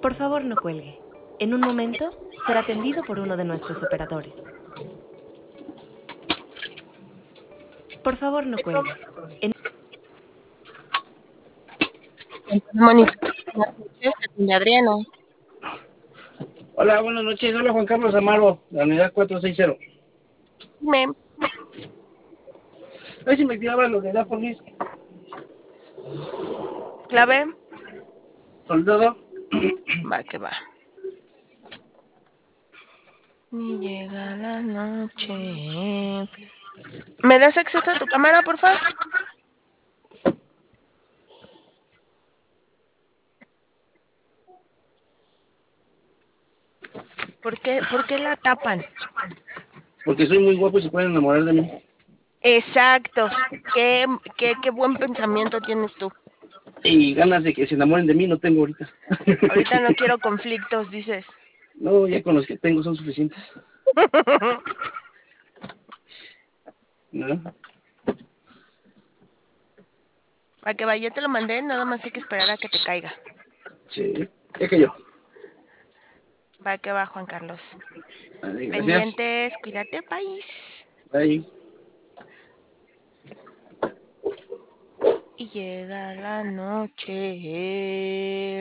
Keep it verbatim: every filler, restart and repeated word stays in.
Por favor, no cuelgue. En un momento será atendido por uno de nuestros operadores. Por favor, no cuelgue. En... Mónica, buenas noches, atiende Adriana. Hola, buenas noches. Hola, Juan Carlos Amaro, la unidad cuatrocientos sesenta. Dime, A ver si me activaba lo de la polis. clave, Soldado. va que va. Y llega la noche. ¿Me das acceso a tu cámara, por favor? ¿Por qué, ¿Por qué la tapan? Porque soy muy guapo y se pueden enamorar de mí. Exacto. Qué, qué, qué buen pensamiento tienes tú. Y ganas de que se enamoren de mí no tengo ahorita. Ahorita no quiero conflictos, dices. No, ya con los que tengo son suficientes. ¿No? Va que va, ya te lo mandé, nada más hay que esperar a que te caiga. Sí, ya que yo. Va que va, Juan Carlos. Vale, gracias. Pendientes, cuídate, país. Bye. Y llega la noche.